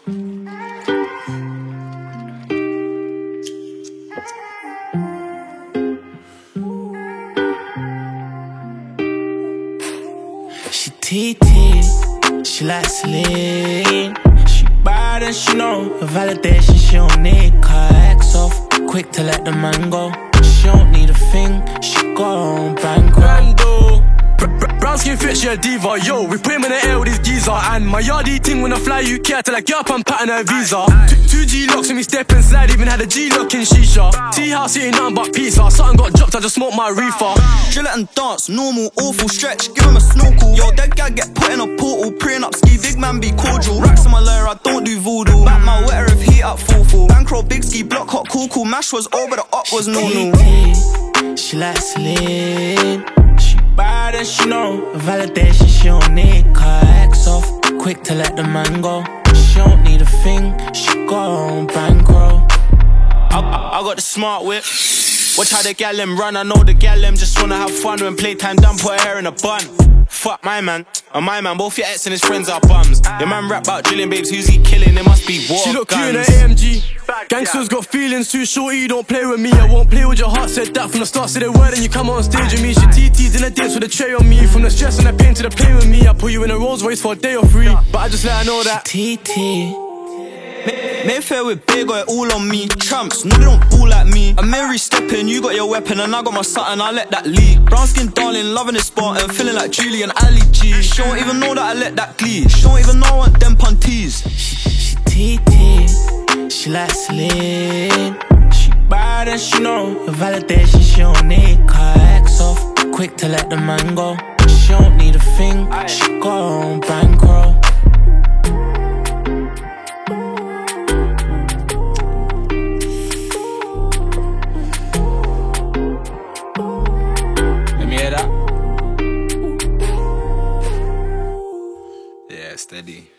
She TT, she like Celine. She bad and she know her validation, she don't need her ex off. Quick to let the man go. She don't need a thing, she got her own bankroll. Brown skin fit, she a diva, yo. We put him in the air with his geezer. And my yardie ting when I fly UK till I get up and pattern her visa. 2G locks when we step and slide, even had a G lock in shisha. Tea house eating nothing but pizza. Something got dropped, I just smoked my reefer. Drill it and dance, normal, awful stretch, give him a snorkel. Yo, that guy get put in a portal, praying up ski, big man be cordial. Racks on my layer, I don't do voodoo. Back my wetter if heat up full. Bankroll, big ski, block hot, cool. Mash was over, the up was no. She like Celine. Bad and she know validation, she don't need her ex off. Quick to let the man go. She don't need a thing, she got her own bankroll. I got the smart whip. Watch how the gal them run. I know the gal them just wanna have fun. When playtime done, put her hair in a bun. Fuck my man, and my man. Both your ex and his friends are bums. Your man rap about drilling babes, who's he killing? It must be war. She look cute in her AMG. Gangsters got feelings, too shorty, don't play with me. I won't play with your heart, said that from the start. Said the word and you come on stage with me. She TT'd in a dance with a tray on me. From the stress and the pain to the play with me. I put you in a Rolls Royce for a day or free. But I just let her know that TT Mayfair with big, got it all on me. Tramps, no they don't all like me. I'm Mary stepping, you got your weapon and I got my something, I let that leak. Brown skin darling, loving this spot and feeling like Julie and Ali G. She don't even know that I let that glee. She don't even know I want them panties. She TT, she like Celine. She bad and she know her validation, she don't need her ex off. Quick to let the man go. She don't need a thing, she got her own bankroll. yeah, steady.